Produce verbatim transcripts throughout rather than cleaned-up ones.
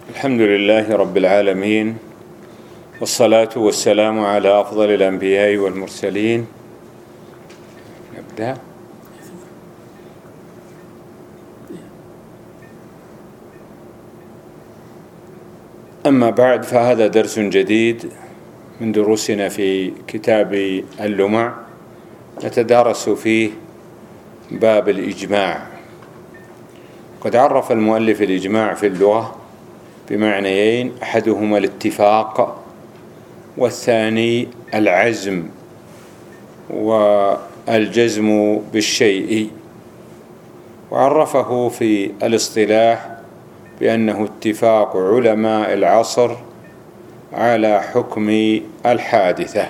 الحمد لله رب العالمين، والصلاة والسلام على أفضل الأنبياء والمرسلين. نبدأ. أما بعد، فهذا درس جديد من دروسنا في كتاب اللمع، نتدارس فيه باب الإجماع. قد عرف المؤلف الإجماع في اللغة بمعنيين: أحدهما الاتفاق، والثاني العزم والجزم بالشيء. وعرفه في الاصطلاح بأنه اتفاق علماء العصر على حكم الحادثة.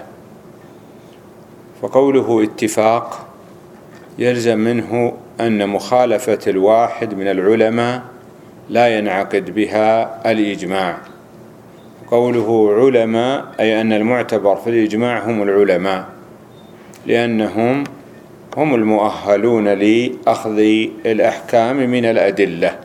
فقوله اتفاق يلزم منه أن مخالفة الواحد من العلماء لا ينعقد بها الإجماع. قوله علماء أي أن المعتبر في الإجماع هم العلماء، لأنهم هم المؤهلون لأخذ الأحكام من الأدلة،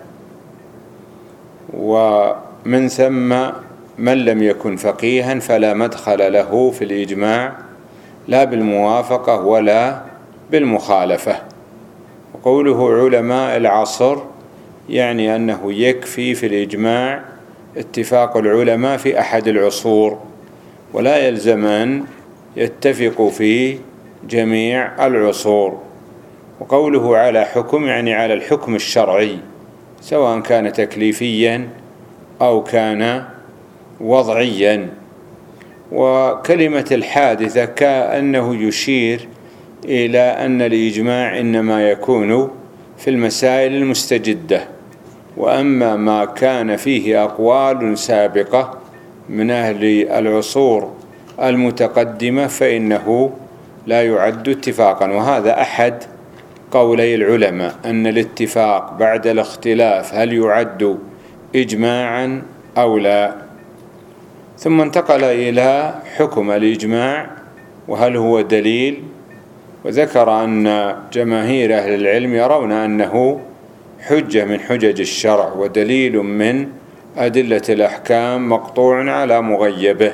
ومن ثم من لم يكن فقيها فلا مدخل له في الإجماع، لا بالموافقة ولا بالمخالفة. وقوله علماء العصر يعني أنه يكفي في الإجماع اتفاق العلماء في أحد العصور، ولا يلزم أن يتفقوا في جميع العصور. وقوله على حكم يعني على الحكم الشرعي، سواء كان تكليفيا أو كان وضعيا. وكلمة الحادثة كأنه يشير إلى أن الإجماع إنما يكون في المسائل المستجدة، وأما ما كان فيه أقوال سابقة من أهل العصور المتقدمة فإنه لا يعد اتفاقا. وهذا أحد قولي العلماء، أن الاتفاق بعد الاختلاف هل يعد إجماعا أو لا. ثم انتقل إلى حكم الإجماع وهل هو دليل، وذكر أن جماهير أهل العلم يرون أنه حجة من حجج الشرع ودليل من أدلة الأحكام مقطوع على مغيبه.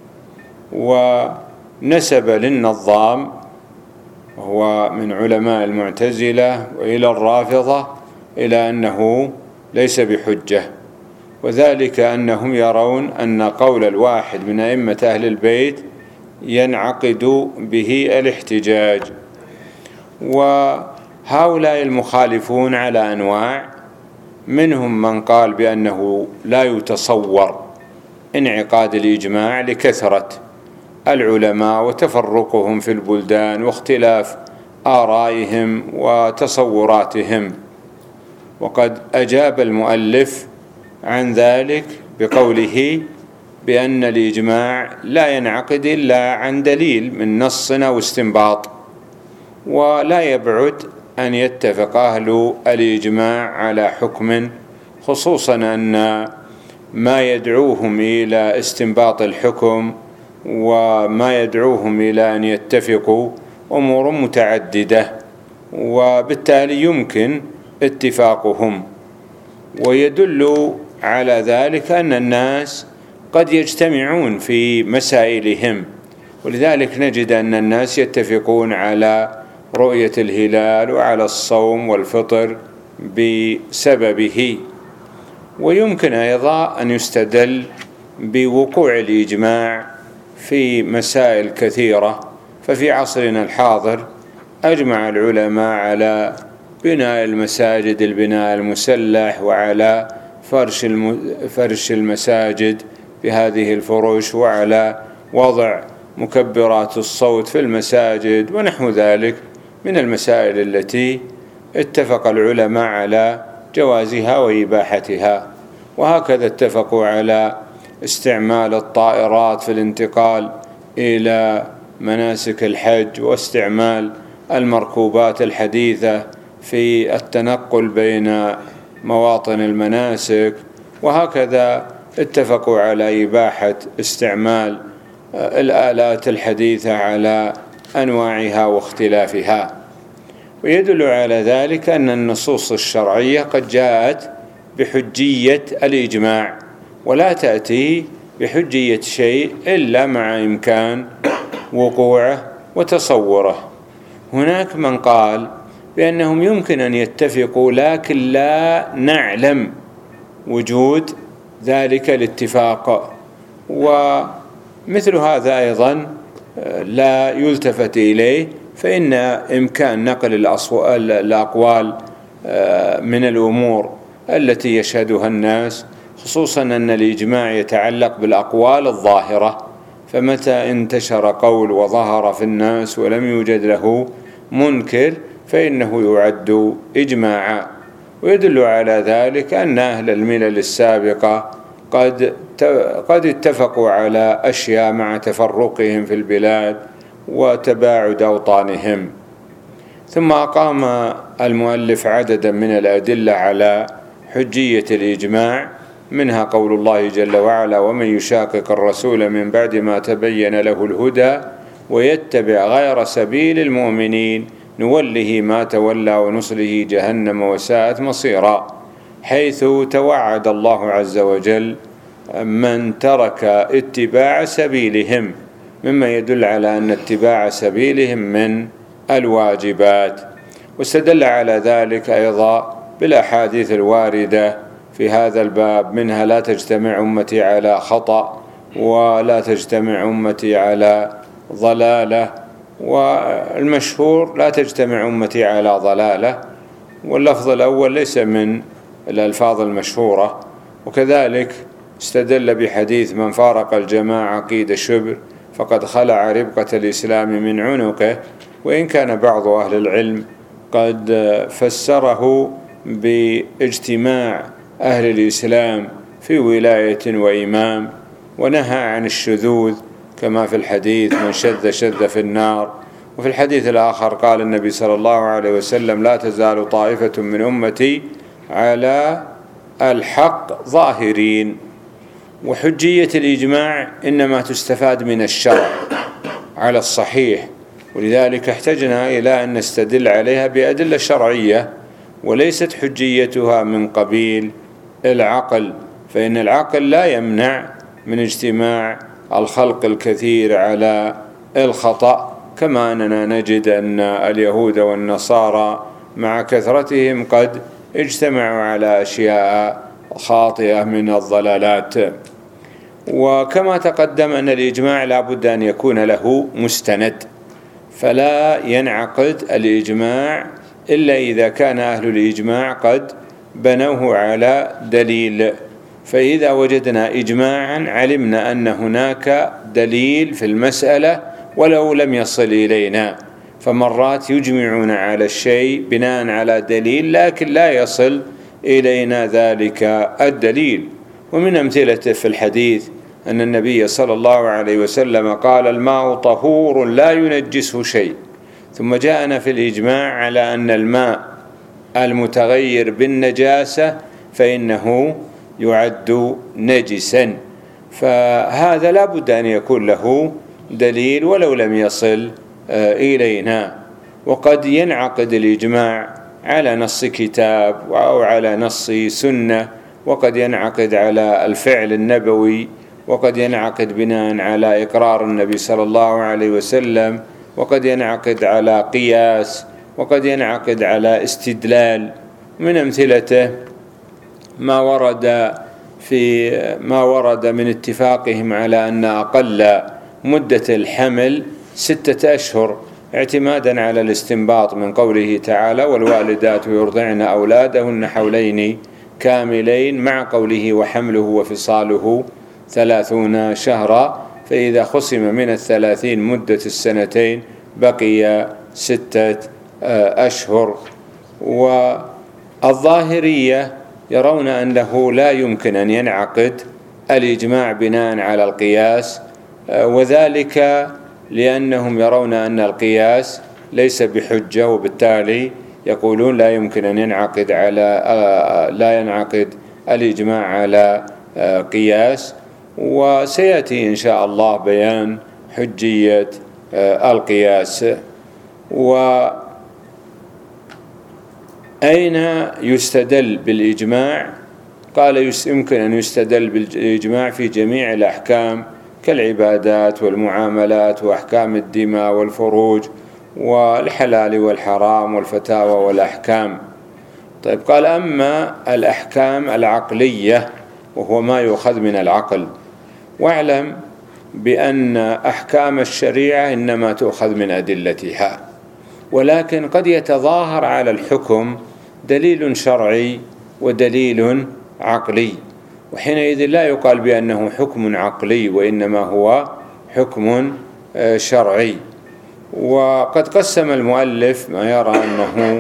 ونسب للنظام وهو من علماء المعتزلة وإلى الرافضة إلى أنه ليس بحجة، وذلك أنهم يرون أن قول الواحد من أئمة أهل البيت ينعقد به الاحتجاج. وهؤلاء المخالفون على أنواع، منهم من قال بأنه لا يتصور انعقاد الإجماع لكثرة العلماء وتفرقهم في البلدان واختلاف آرائهم وتصوراتهم. وقد أجاب المؤلف عن ذلك بقوله بأن الإجماع لا ينعقد إلا عن دليل من نص أو استنباط، ولا يبعد أن يتفق أهل الإجماع على حكم، خصوصا أن ما يدعوهم إلى استنباط الحكم وما يدعوهم إلى أن يتفقوا أمور متعددة، وبالتالي يمكن اتفاقهم. ويدل على ذلك أن الناس قد يجتمعون في مسائلهم، ولذلك نجد أن الناس يتفقون على رؤية الهلال وعلى الصوم والفطر بسببه. ويمكن أيضا أن يستدل بوقوع الإجماع في مسائل كثيرة. ففي عصرنا الحاضر أجمع العلماء على بناء المساجد البناء المسلح، وعلى فرش فرش المساجد بهذه الفروش، وعلى وضع مكبرات الصوت في المساجد ونحو ذلك من المسائل التي اتفق العلماء على جوازها وإباحتها. وهكذا اتفقوا على استعمال الطائرات في الانتقال إلى مناسك الحج، واستعمال المركوبات الحديثة في التنقل بين مواطن المناسك. وهكذا اتفقوا على إباحة استعمال الآلات الحديثة على أنواعها واختلافها. ويدل على ذلك أن النصوص الشرعية قد جاءت بحجية الإجماع، ولا تأتي بحجية شيء إلا مع إمكان وقوعه وتصوره. هناك من قال بأنهم يمكن أن يتفقوا لكن لا نعلم وجود ذلك الاتفاق، ومثل هذا أيضا لا يلتفت إليه، فإن إمكان نقل الأقوال من الأمور التي يشهدها الناس، خصوصا أن الإجماع يتعلق بالأقوال الظاهرة، فمتى انتشر قول وظهر في الناس ولم يوجد له منكر فإنه يعد إجماعا. ويدل على ذلك أن أهل الملل السابقة قد قد اتفقوا على أشياء مع تفرقهم في البلاد وتباعد أوطانهم. ثم أقام المؤلف عددا من الأدلة على حجية الإجماع، منها قول الله جل وعلا: ومن يشاقق الرسول من بعد ما تبين له الهدى ويتبع غير سبيل المؤمنين نوله ما تولى ونصله جهنم وساءت مصيرا، حيث توعد الله عز وجل من ترك اتباع سبيلهم، مما يدل على أن اتباع سبيلهم من الواجبات. واستدل على ذلك أيضا بالأحاديث الواردة في هذا الباب، منها: لا تجتمع أمتي على خطأ ولا تجتمع أمتي على ضلالة، والمشهور: لا تجتمع أمتي على ضلالة، واللفظ الأول ليس من الألفاظ المشهورة. وكذلك استدل بحديث: من فارق الجماعة قيد الشبر فقد خلع ربقة الإسلام من عنقه، وإن كان بعض أهل العلم قد فسره باجتماع أهل الإسلام في ولاية وإمام، ونهى عن الشذوذ كما في الحديث: من شذ شذ في النار. وفي الحديث الآخر قال النبي صلى الله عليه وسلم: لا تزال طائفة من أمتي على الحق ظاهرين. وحجية الإجماع إنما تستفاد من الشرع على الصحيح، ولذلك احتجنا إلى أن نستدل عليها بأدلة شرعية، وليست حجيتها من قبيل العقل، فإن العقل لا يمنع من اجتماع الخلق الكثير على الخطأ، كما أننا نجد أن اليهود والنصارى مع كثرتهم قد اجتمعوا على أشياء خاطئة من الضلالات. وكما تقدم أن الإجماع لا بد أن يكون له مستند، فلا ينعقد الإجماع إلا إذا كان أهل الإجماع قد بنوه على دليل. فإذا وجدنا إجماعا علمنا أن هناك دليل في المسألة ولو لم يصل إلينا، فمرات يجمعون على الشيء بناء على دليل لكن لا يصل إلينا ذلك الدليل. ومن أمثلته في الحديث أن النبي صلى الله عليه وسلم قال: الماء طهور لا ينجسه شيء. ثم جاءنا في الإجماع على أن الماء المتغير بالنجاسة فإنه يعد نجسا، فهذا لا بد أن يكون له دليل ولو لم يصل إلينا. وقد ينعقد الإجماع على نص كتاب أو على نص سنة، وقد ينعقد على الفعل النبوي، وقد ينعقد بناء على إقرار النبي صلى الله عليه وسلم، وقد ينعقد على قياس، وقد ينعقد على استدلال. من أمثلته ما ورد في ما ورد من اتفاقهم على أن أقل مدة الحمل ستة أشهر، اعتمادا على الاستنباط من قوله تعالى: والوالدات يرضعن أولادهن حولين كاملين، مع قوله: وحمله وفصاله ثلاثون شهرا، فإذا خصم من الثلاثين مدة السنتين بقي ستة أشهر. والظاهرية يرون أنه لا يمكن أن ينعقد الإجماع بناء على القياس، وذلك لأنهم يرون أن القياس ليس بحجة، وبالتالي يقولون لا يمكن أن ينعقد على لا ينعقد الإجماع على قياس. وسيأتي إن شاء الله بيان حجية القياس. وأين يستدل بالإجماع؟ قال يمكن أن يستدل بالإجماع في جميع الأحكام كالعبادات والمعاملات وأحكام الدماء والفروج والحلال والحرام والفتاوى والأحكام. طيب قال أما الأحكام العقلية وهو ما يؤخذ من العقل، واعلم بأن أحكام الشريعة إنما تؤخذ من أدلتها، ولكن قد يتظاهر على الحكم دليل شرعي ودليل عقلي، وحينئذ لا يقال بأنه حكم عقلي وإنما هو حكم شرعي. وقد قسم المؤلف ما يرى أنه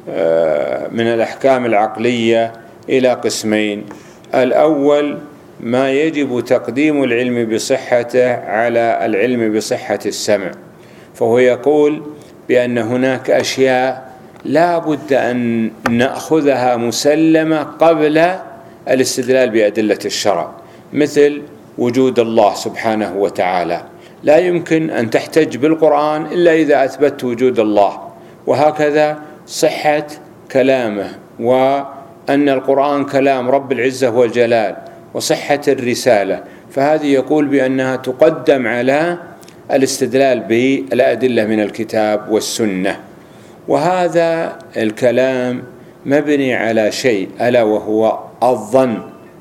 من الأحكام العقلية إلى قسمين: الأول ما يجب تقديم العلم بصحته على العلم بصحة السمع، فهو يقول بأن هناك أشياء لا بد أن نأخذها مسلمة قبل الاستدلال بأدلة الشرع، مثل وجود الله سبحانه وتعالى، لا يمكن أن تحتج بالقرآن إلا إذا أثبت وجود الله، وهكذا صحة كلامه وأن القرآن كلام رب العزة والجلال وصحة الرسالة، فهذه يقول بأنها تقدم على الاستدلال بالأدلة من الكتاب والسنة. وهذا الكلام مبني على شيء ألا وهو الظن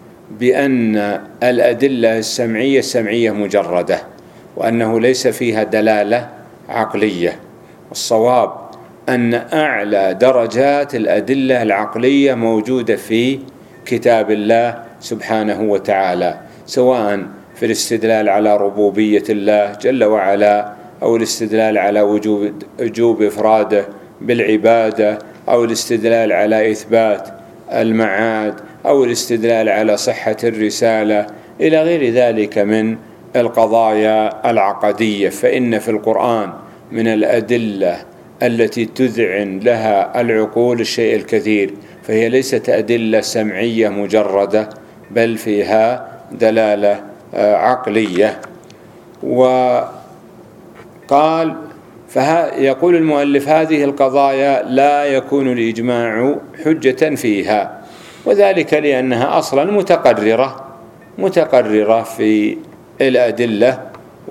بأن الأدلة السمعية السمعية مجردة وأنه ليس فيها دلالة عقلية. والصواب أن أعلى درجات الأدلة العقلية موجودة في كتاب الله سبحانه وتعالى، سواء في الاستدلال على ربوبية الله جل وعلا، أو الاستدلال على وجوب, وجوب إفراده بالعبادة، أو الاستدلال على إثبات المعاد، أو الاستدلال على صحة الرسالة، إلى غير ذلك من القضايا العقدية. فإن في القرآن من الأدلة التي تذعن لها العقول الشيء الكثير، فهي ليست أدلة سمعية مجردة بل فيها دلالة عقلية. وقال فيقول المؤلف هذه القضايا لا يكون الإجماع حجة فيها، وذلك لأنها أصلا متقررة متقررة في الأدلة،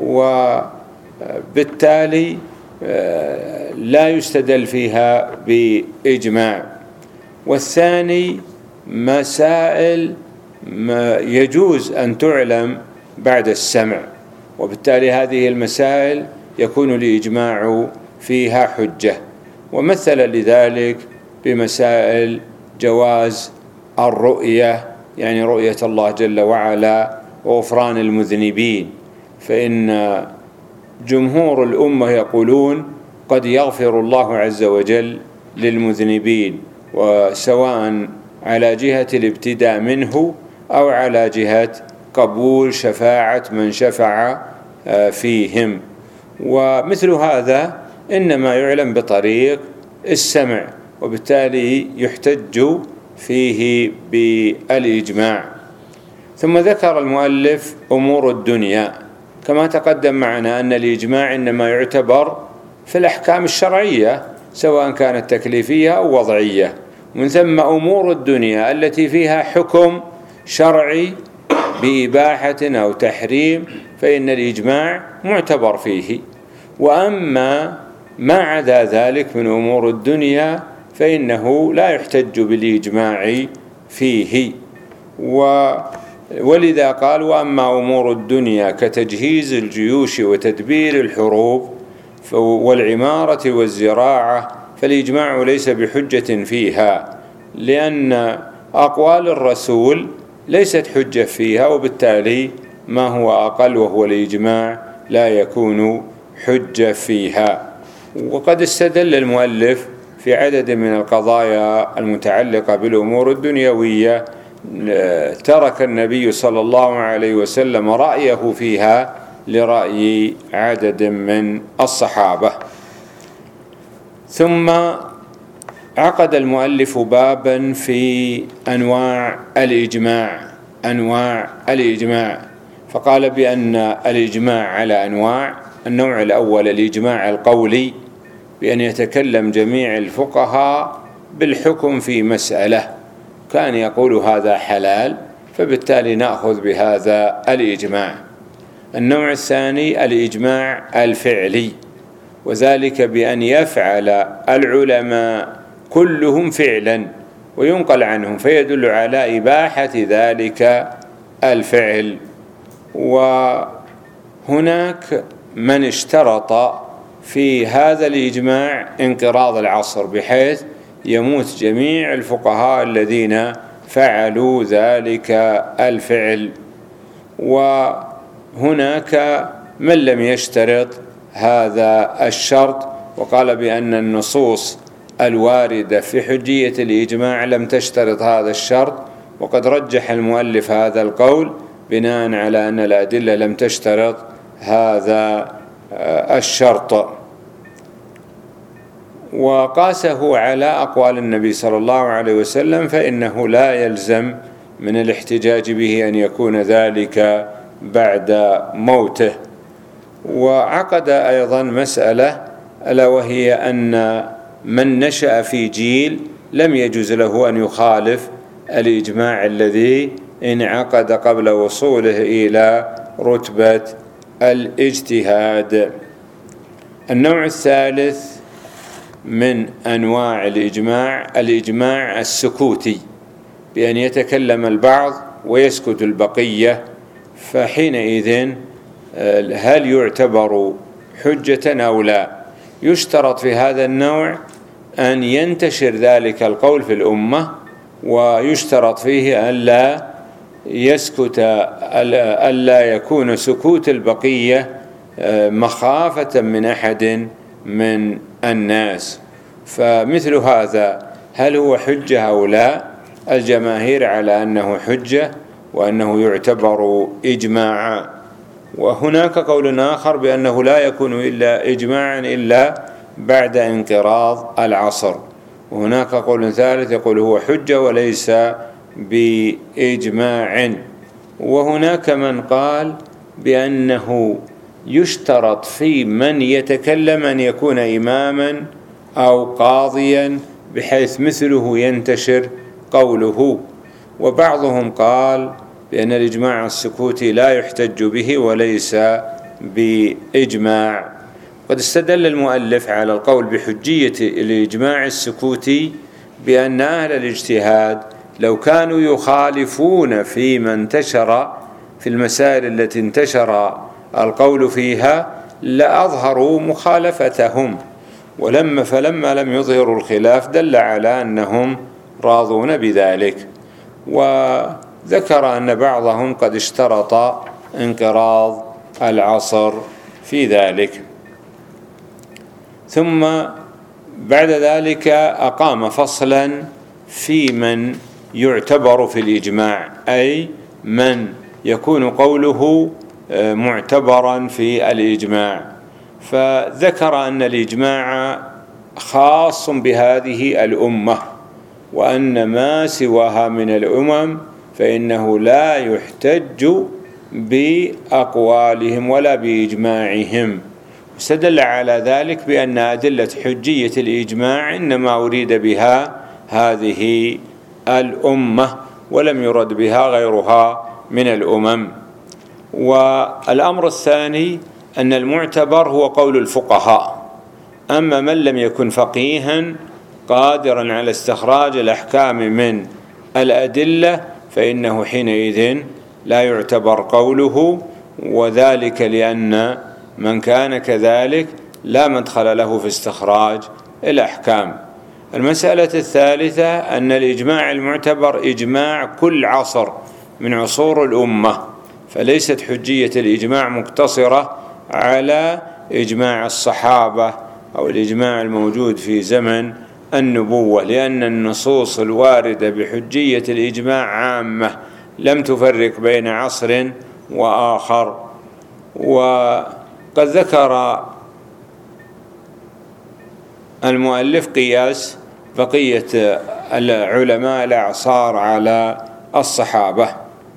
وبالتالي لا يستدل فيها بإجماع. والثاني مسائل ما يجوز أن تعلم بعد السمع، وبالتالي هذه المسائل يكون الإجماع فيها حجة. ومثل لذلك بمسائل جواز الرؤية، يعني رؤية الله جل وعلا وغفران المذنبين، فإن جمهور الأمة يقولون قد يغفر الله عز وجل للمذنبين، وسواء على جهة الابتداء منه أو على جهة قبول شفاعة من شفع فيهم. ومثل هذا إنما يعلم بطريق السمع، وبالتالي يحتج فيه بالإجماع. ثم ذكر المؤلف أمور الدنيا، كما تقدم معنا أن الإجماع إنما يعتبر في الأحكام الشرعية سواء كانت تكليفية أو وضعية، من ثم أمور الدنيا التي فيها حكم شرعي بإباحة أو تحريم فإن الإجماع معتبر فيه. وأما ما عدا ذلك من أمور الدنيا فإنه لا يحتج بالإجماع فيه. ولذا قال: وأما أمور الدنيا كتجهيز الجيوش وتدبير الحروب والعمارة والزراعة فالإجماع ليس بحجة فيها، لأن أقوال الرسول ليست حجة فيها، وبالتالي ما هو أقل وهو الإجماع لا يكون حجة فيها. وقد استدل المؤلف في عدد من القضايا المتعلقة بالأمور الدنيوية ترك النبي صلى الله عليه وسلم رأيه فيها لرأي عدد من الصحابة. ثم عقد المؤلف بابا في أنواع الإجماع أنواع الإجماع فقال بأن الإجماع على أنواع. النوع الأول الإجماع القولي، بأن يتكلم جميع الفقهاء بالحكم في مسألة كان يقول هذا حلال، فبالتالي نأخذ بهذا الإجماع. النوع الثاني الإجماع الفعلي، وذلك بأن يفعل العلماء كلهم فعلا وينقل عنهم فيدل على إباحة ذلك الفعل. وهناك من اشترط في هذا الإجماع انقراض العصر، بحيث يموت جميع الفقهاء الذين فعلوا ذلك الفعل. وهناك من لم يشترط هذا الشرط، وقال بأن النصوص الواردة في حجية الإجماع لم تشترط هذا الشرط، وقد رجح المؤلف هذا القول بناء على أن الأدلة لم تشترط هذا الشرط، وقاسه على أقوال النبي صلى الله عليه وسلم، فإنه لا يلزم من الاحتجاج به أن يكون ذلك بعد موته. وعقد أيضا مسألة، ألا وهي أن من نشأ في جيل لم يجوز له أن يخالف الإجماع الذي انعقد قبل وصوله إلى رتبة الاجتهاد. النوع الثالث من أنواع الإجماع الإجماع السكوتي، بأن يتكلم البعض ويسكت البقية، فحينئذ هل يعتبر حجة أو لا؟ يشترط في هذا النوع أن ينتشر ذلك القول في الأمة، ويشترط فيه ألا يسكت ألا يكون سكوت البقية مخافة من أحد من الناس. فمثل هذا هل هو حجة أو لا؟ الجماهير على أنه حجة وأنه يعتبر إجماعا. وهناك قول آخر بأنه لا يكون إلا إجماعا إلا بعد انقراض العصر. وهناك قول ثالث يقول هو حجة وليس بإجماع. وهناك من قال بأنه يشترط في من يتكلم أن يكون إماما أو قاضيا، بحيث مثله ينتشر قوله. وبعضهم قال بأن الإجماع السكوتي لا يحتج به وليس بإجماع. قد استدل المؤلف على القول بحجية الإجماع السكوتي بأن أهل الاجتهاد لو كانوا يخالفون فيما انتشر في المسائل التي انتشر القول فيها لأظهروا مخالفتهم، ولما فلما لم يظهروا الخلاف دل على أنهم راضون بذلك. وذكر أن بعضهم قد اشترط انقراض العصر في ذلك. ثم بعد ذلك أقام فصلا في من يعتبر في الإجماع، أي من يكون قوله معتبرا في الإجماع. فذكر أن الإجماع خاص بهذه الأمة، وأن ما سواها من الأمم فإنه لا يحتج بأقوالهم ولا بإجماعهم. استدل على ذلك بأن أدلة حجية الإجماع إنما أريد بها هذه الأمة ولم يرد بها غيرها من الأمم. والأمر الثاني أن المعتبر هو قول الفقهاء، أما من لم يكن فقيها قادرا على استخراج الأحكام من الأدلة فإنه حينئذ لا يعتبر قوله، وذلك لأن من كان كذلك لا مدخل له في استخراج الأحكام. المسألة الثالثة أن الإجماع المعتبر إجماع كل عصر من عصور الأمة، فليست حجية الإجماع مقتصرة على إجماع الصحابة أو الإجماع الموجود في زمن النبوة، لأن النصوص الواردة بحجية الإجماع عامة لم تفرق بين عصر وآخر. وقد ذكر المؤلف قياس بقية العلماء الأعصار على الصحابة.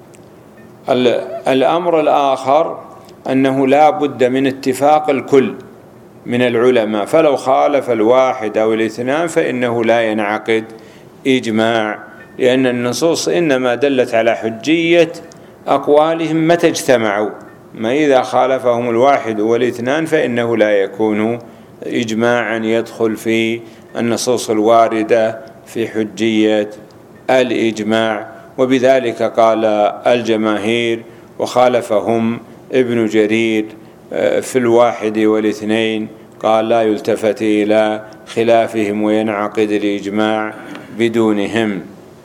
الأمر الآخر أنه لا بد من اتفاق الكل من العلماء، فلو خالف الواحد أو الاثنان فإنه لا ينعقد إجماع. لأن النصوص إنما دلت على حجية أقوالهم متى اجتمعوا، ما إذا خالفهم الواحد والاثنان فإنه لا يكون إجماعا يدخل في النصوص الواردة في حجية الإجماع. وبذلك قال الجماهير، وخالفهم ابن جرير في الواحد والاثنين، قال لا يلتفت إلى خلافهم وينعقد الإجماع بدونهم.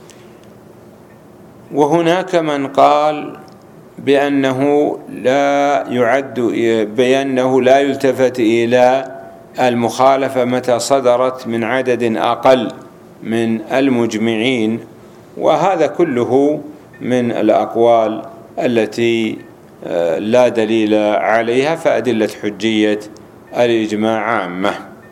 وهناك من قال بأنه لا يعد بأنه لا يلتفت إلى المخالفة متى صدرت من عدد أقل من المجمعين، وهذا كله من الأقوال التي لا دليل عليها، فأدلة حجية الإجماع عامة.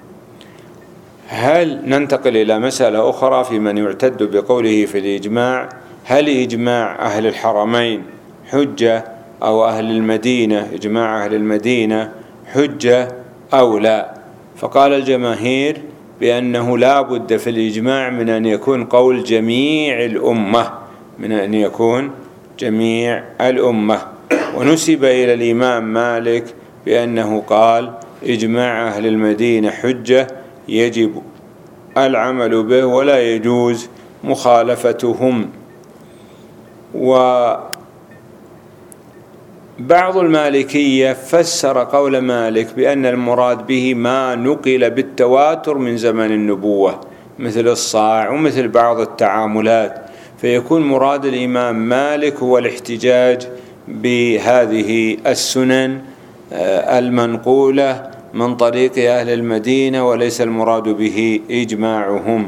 هل ننتقل إلى مسألة أخرى في من يعتد بقوله في الإجماع؟ هل إجماع أهل الحرمين حجة أو أهل المدينة إجماع أهل المدينة حجة أو لا؟ فقال الجماهير بأنه لا بد في الإجماع من أن يكون قول جميع الأمة من أن يكون جميع الأمة. ونسب إلى الإمام مالك بأنه قال إجماع أهل المدينة حجة يجب العمل به ولا يجوز مخالفتهم. وبعض المالكية فسر قول مالك بأن المراد به ما نقل بالتواتر من زمن النبوة مثل الصاع ومثل بعض التعاملات، فيكون مراد الإمام مالك هو الاحتجاج بهذه السنن المنقولة من طريق أهل المدينة، وليس المراد به إجماعهم.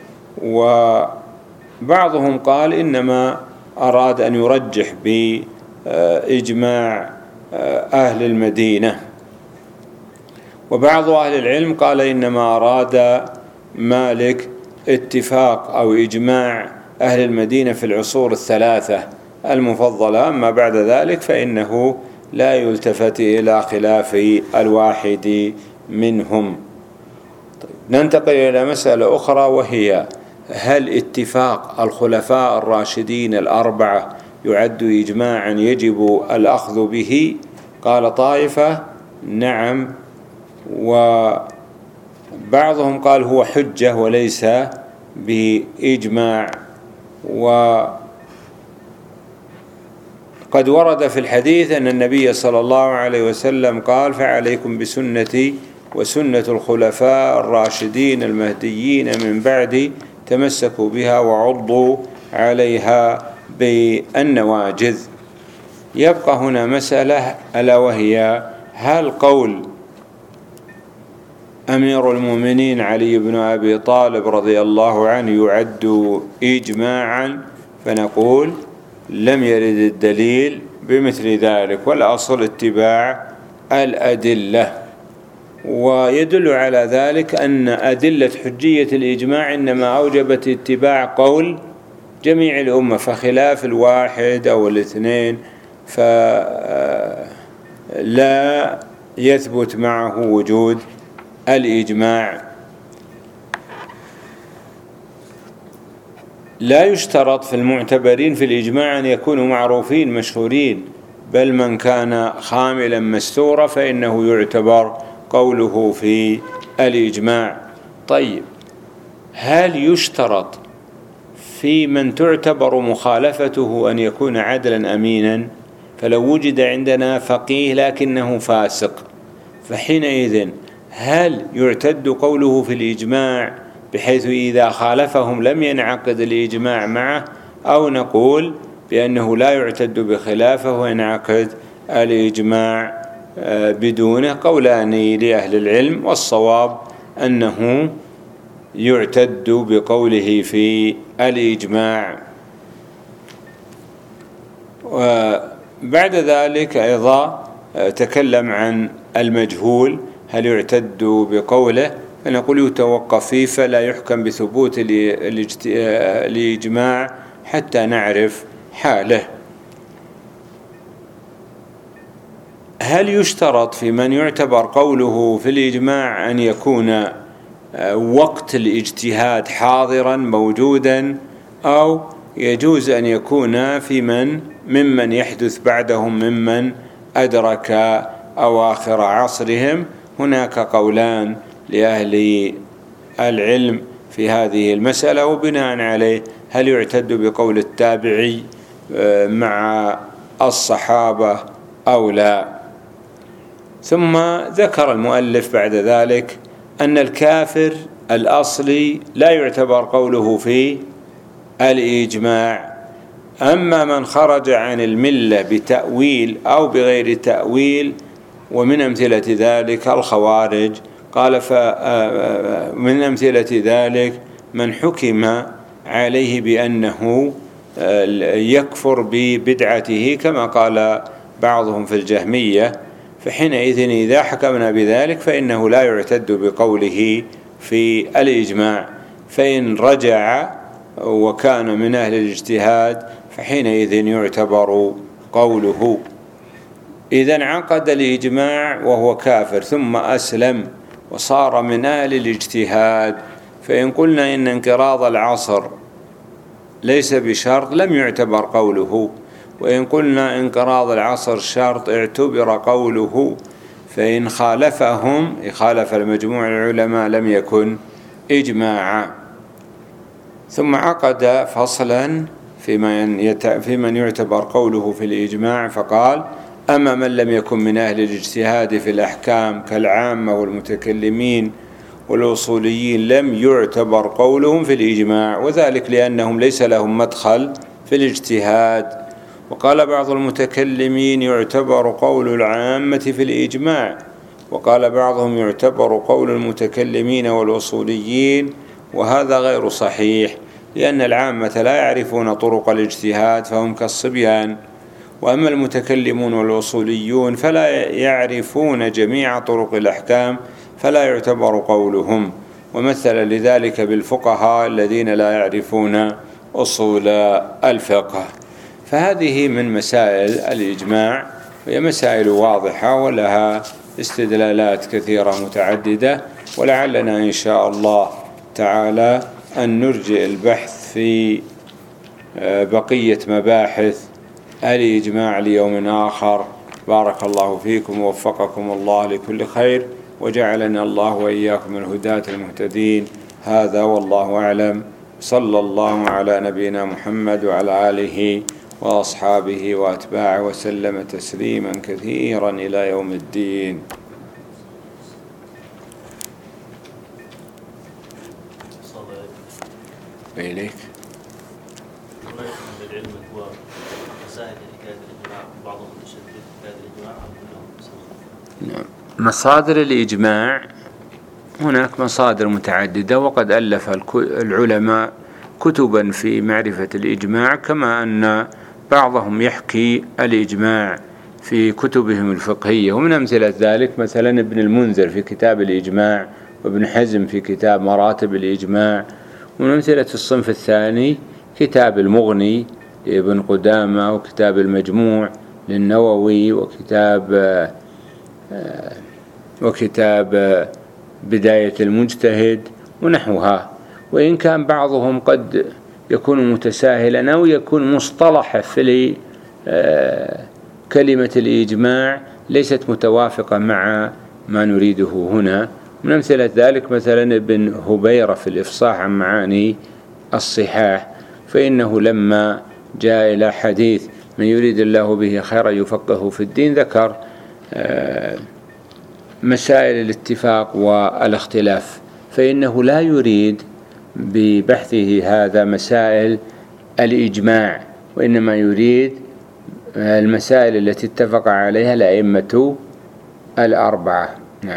وبعضهم قال إنما أراد أن يرجح بإجماع أهل المدينة. وبعض أهل العلم قال إنما أراد مالك اتفاق أو إجماع أهل المدينة في العصور الثلاثة المفضلة، أما بعد ذلك فإنه لا يلتفت إلى خلاف الواحد منهم. طيب ننتقل إلى مسألة أخرى، وهي هل اتفاق الخلفاء الراشدين الأربعة يعد إجماعا يجب الأخذ به؟ قال طائفة نعم، وبعضهم قال هو حجة وليس بإجماع. وقد ورد في الحديث أن النبي صلى الله عليه وسلم قال فعليكم بسنتي وسنة الخلفاء الراشدين المهديين من بعدي تمسكوا بها وعضوا عليها بالنواجذ. يبقى هنا مسألة ألا وهي هل قول أمير المؤمنين علي بن أبي طالب رضي الله عنه يعد إجماعا؟ فنقول لم يرد الدليل بمثل ذلك، والأصل اتباع الأدلة. ويدل على ذلك أن أدلة حجية الإجماع إنما أوجبت اتباع قول جميع الأمة، فخلاف الواحد أو الاثنين فلا يثبت معه وجود الإجماع. لا يشترط في المعتبرين في الإجماع أن يكونوا معروفين مشهورين، بل من كان خاملا مستورا فإنه يعتبر قوله في الإجماع. طيب هل يشترط في من تعتبر مخالفته أن يكون عدلا أمينا؟ فلو وجد عندنا فقيه لكنه فاسق فحينئذ هل يعتد قوله في الإجماع بحيث إذا خالفهم لم ينعقد الإجماع معه، أو نقول بأنه لا يعتد بخلافه وينعقد الإجماع بدونه؟ قولان لأهل العلم، والصواب أنه يعتد بقوله في الإجماع. وبعد ذلك أيضا تكلم عن المجهول هل يعتد بقوله، فنقول يتوقف فيه فلا يحكم بثبوت الإجماع حتى نعرف حاله. هل يشترط في من يعتبر قوله في الإجماع أن يكون وقت الاجتهاد حاضرا موجودا أو يجوز أن يكون في من ممن يحدث بعدهم ممن أدرك أواخر عصرهم. هناك قولان لأهل العلم في هذه المسألة، وبناء عليه هل يعتد بقول التابعي مع الصحابة أو لا. ثم ذكر المؤلف بعد ذلك أن الكافر الأصلي لا يعتبر قوله في الإجماع. أما من خرج عن الملة بتأويل أو بغير تأويل، ومن أمثلة ذلك الخوارج، قال فمن أمثلة ذلك من حكم عليه بأنه يكفر ببدعته كما قال بعضهم في الجهمية، فحينئذ إذا حكمنا بذلك فإنه لا يعتد بقوله في الإجماع. فإن رجع وكان من أهل الاجتهاد فحينئذ يعتبر قوله. إذا انعقد الإجماع وهو كافر ثم أسلم وصار من أهل الاجتهاد، فإن قلنا إن انقراض العصر ليس بشرط لم يعتبر قوله، وإن قلنا انقراض العصر شرط اعتبر قوله، فإن خالفهم خالف المجموع العلماء لم يكن إجماعا. ثم عقد فصلا في من يعتبر قوله في الإجماع، فقال: أما من لم يكن من أهل الاجتهاد في الأحكام كالعامة والمتكلمين والأصوليين لم يعتبر قولهم في الإجماع، وذلك لأنهم ليس لهم مدخل في الاجتهاد. وقال بعض المتكلمين: يعتبر قول العامة في الإجماع. وقال بعضهم: يعتبر قول المتكلمين والأصوليين، وهذا غير صحيح، لأن العامة لا يعرفون طرق الاجتهاد فهم كالصبيان، وأما المتكلمون والأصوليون فلا يعرفون جميع طرق الأحكام فلا يعتبر قولهم. ومثل لذلك بالفقهاء الذين لا يعرفون أصول الفقه. فهذه من مسائل الإجماع، وهي مسائل واضحة ولها استدلالات كثيرة متعددة، ولعلنا إن شاء الله تعالى أن نرجئ البحث في بقية مباحث الإجماع ليوم آخر. بارك الله فيكم ووفقكم الله لكل خير، وجعلنا الله وإياكم الهداة المهتدين. هذا والله أعلم. صلى الله على نبينا محمد وعلى آله وأصحابه وأتباعه وسلم تسليما كثيرا إلى يوم الدين. إليك. مصادر الإجماع هناك مصادر متعددة، وقد ألف العلماء كتبا في معرفة الإجماع، كما أن بعضهم يحكي الإجماع في كتبهم الفقهية. ومن أمثلة ذلك مثلا ابن المنذر في كتاب الإجماع، وابن حزم في كتاب مراتب الإجماع. ومن أمثلة الصنف الثاني كتاب المغني لابن قدامة، وكتاب المجموع للنووي، وكتاب وكتاب بداية المجتهد ونحوها. وإن كان بعضهم قد يكون متساهلا أو يكون مصطلح في كلمة الإجماع ليست متوافقة مع ما نريده هنا. من أمثلة ذلك مثلا ابن هبيرة في الإفصاح عن معاني الصحاح، فإنه لما جاء إلى حديث من يريد الله به خيرا يفقهه في الدين ذكر مسائل الاتفاق والاختلاف، فإنه لا يريد ببحثه هذا مسائل الإجماع، وإنما يريد المسائل التي اتفق عليها الأئمة الأربعة. نعم.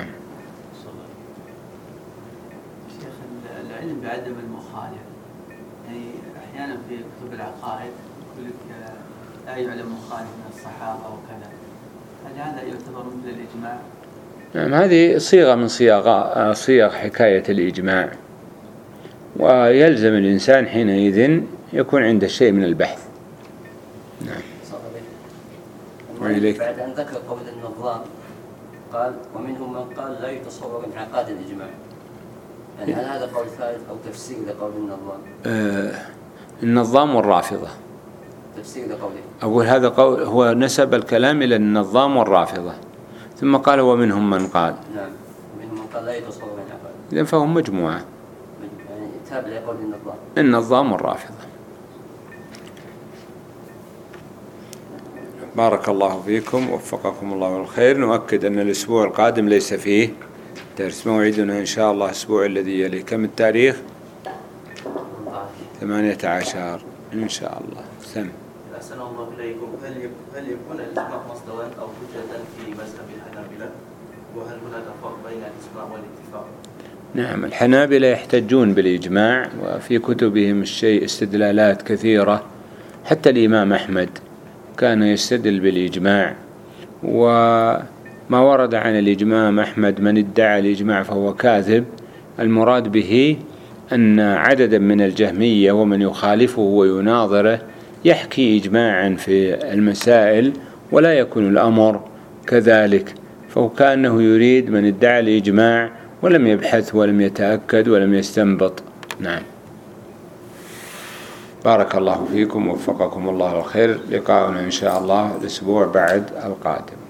شيخ، العلم بعدم المخالف، يعني أحيانا في كتب العقائد يقول لك لا يعلم مخالف من الصحابة وكذا، هل هذا يعتبر مثل الإجماع؟ نعم، هذه صيغة من صيغ صيغ حكاية الإجماع، ويلزم الإنسان حينئذ يكون عنده شيء من البحث. نعم. وإليك. بعد أن ذكر قول النظام قال: ومنهم من قال لا يتصور انعقاد الإجماع، يعني هل هذا قول ثالث أو تفسير لقول النظام؟ آه النظام والرافضة. تفسير لقوله. أقول هذا قول، هو نسب الكلام إلى النظام والرافضة، ثم قال ومنهم من قال. نعم، ومنهم من قال لا يتصور من العقائد. إذن فهم مجموعة. يعني تابع لقول النظام. النظام والرافضة. بارك الله فيكم، وفقكم الله للخير. نؤكد أن الأسبوع القادم ليس فيه درس، موعدنا إن شاء الله الأسبوع الذي يلي. كم التاريخ؟ ثمانية عشر إن شاء الله. سم. أحسن الله إليكم. هل هل يكون الإجماع مصدرا أو حجة في مذهب الحنابلة؟ وهل هناك فرق بين الإجماع والاتفاق؟ نعم، الحنابلة يحتجون بالإجماع، وفي كتبهم الشيء استدلالات كثيرة. حتى الإمام أحمد كان يستدل بالإجماع، وما ورد عن الإجماع أحمد من ادعى الإجماع فهو كاذب. المراد به أن عددا من الجهمية ومن يخالفه ويناظره يحكي إجماعا في المسائل ولا يكون الأمر كذلك، فهو كأنه يريد من ادعى الإجماع ولم يبحث ولم يتأكد ولم يستنبط. نعم. بارك الله فيكم، وفقكم الله الخير. لقاؤنا إن شاء الله الأسبوع بعد القادم.